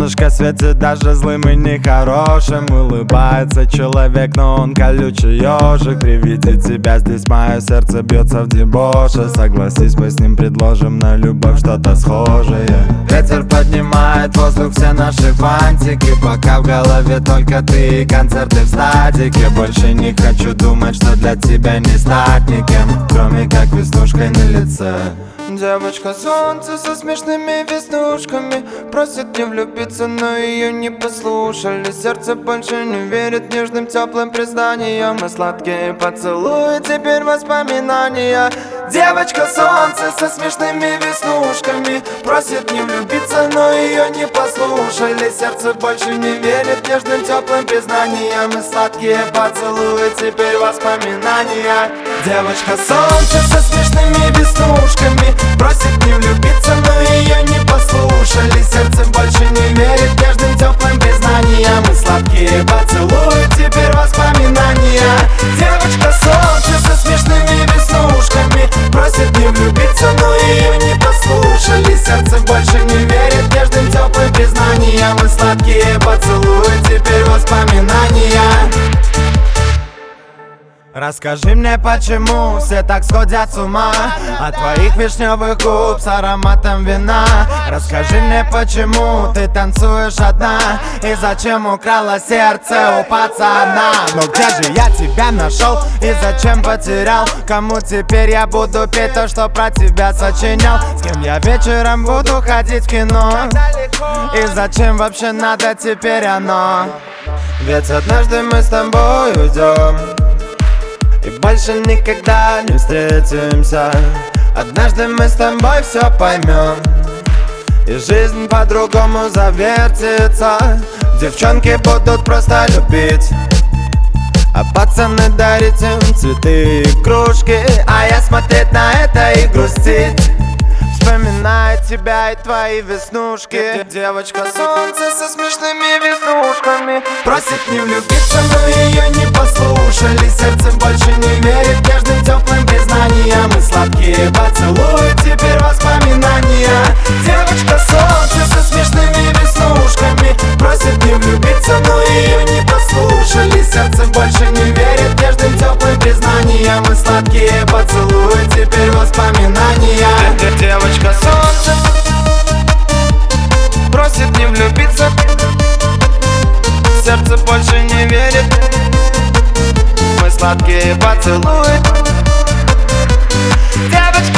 Солнышко светит даже злым и нехорошим. Улыбается человек, но он колючий ежик. При виде тебя здесь мое сердце бьется в дебоше. Согласись, мы с ним предложим на любовь что-то схожее. Ветер поднимает в воздух все наши фантики, пока в голове только ты и концерты в стадике. Больше не хочу думать, что для тебя не стать никем, кроме как веснушкой на лице. Девочка солнце со смешными веснушками просит не влюбиться, но ее не послушали. Сердце больше не верит нежным теплым признаниям, и сладкие поцелуи теперь воспоминания. Девочка солнце со смешными веснушками просит не влюбиться, но ее не послушали. Сердце больше не верит нежным теплым признаниям, и сладкие поцелуи теперь воспоминания. Девочка солнце со смешными веснушками просит не влюбиться, но ее не послушали. Сердце больше не верит нежным теплым признаниям, и сладкие поцелуи теперь воспоминания. Девочка солнце со смешными веснушками просит не влюбиться, но ее не послушали. Сердце больше не верит нежным теплым признаниям, и сладкие поцелуи теперь воспоминания. Расскажи мне, почему все так сходят с ума от твоих вишневых губ с ароматом вина. Расскажи мне, почему ты танцуешь одна, и зачем украла сердце у пацана. Но где же я тебя нашел и зачем потерял? Кому теперь я буду петь то, что про тебя сочинял? С кем я вечером буду ходить в кино? И зачем вообще надо теперь оно? Ведь однажды мы с тобой уйдем и больше никогда не встретимся. Однажды мы с тобой все поймем, и жизнь по-другому завертится. Девчонки будут просто любить, а пацаны дарить им цветы и кружки, а я смотреть на это и грустить, вспоминая тебя и твои веснушки. Девочка солнце со смешными веснушками просит не влюбиться, но ее не послушали. Сердце больше не верит нежным теплым признаниям, и сладкие поцелуи теперь воспоминания. Девочка солнце со смешными веснушками просит не влюбиться, но ее не послушали. Сердце больше не верит нежным теплым признаниям, и сладкие поцелуи теперь воспоминания. Девочка солнце просит не влюбиться, сердце больше не верит, мы сладкие поцелуи. Девочка